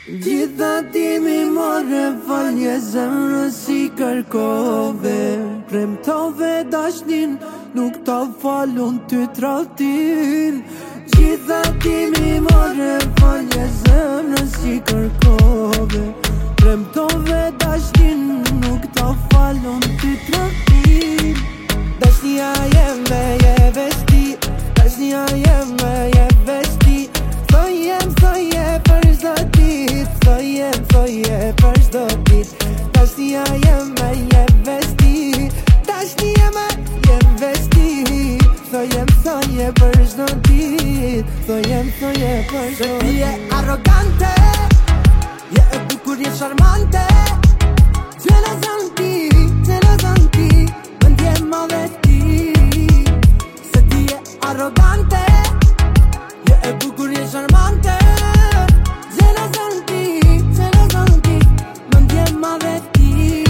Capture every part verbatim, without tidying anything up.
Gjitha ti mi morre falje zemrës si kërkove, premtove dashnin, nuk ta falun ty tradhtin. Gjitha ti mi morre falje zemrës si kërkove, premtove dashnin, nuk ta falun ty tradhtin. Dashnia jeme je vesti, dashnia jeme je vesti, thojem thoje për çdo dit, thojem thoje për çdo dit. Dashnia jeme je vesti, dashnia jeme je vesti, thojem thoje për çdo dit, thojem thoje për çdo dit. Se ti je arrogante, je e bukur, je charmante, gelozanti, gelozanti, më ndjen madhe ti. Se ti je arrogante, je e bukur, je charmante, gelozanti, gelozanti, më ndjen madhe ti.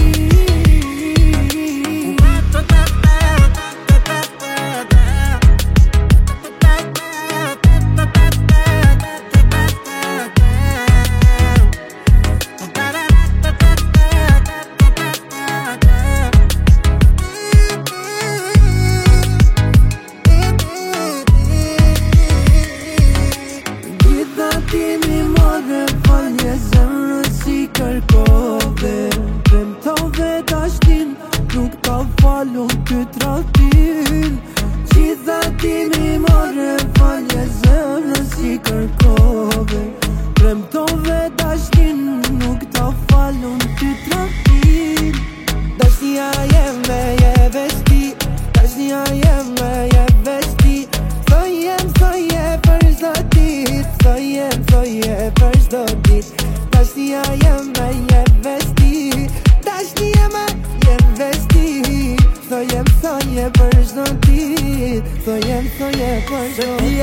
Ti mi morre falje zemrës si kërkove, premtove dashnin, nuk ta falun ty tradhtin. Gjitha ti mi morre falje zemrës si kërkove, premtove dashnin, nuk ta falun ty tradhtin. Dashnia jeme je vesti, dashnia jeme je vesti, thojem thoje për çdo dit, thojem thoje për çdo dit. Dashnia jeme je vesti, dashnia jeme je vesti, thojem thoje për çdo dit, thojem thoje për çdo dit.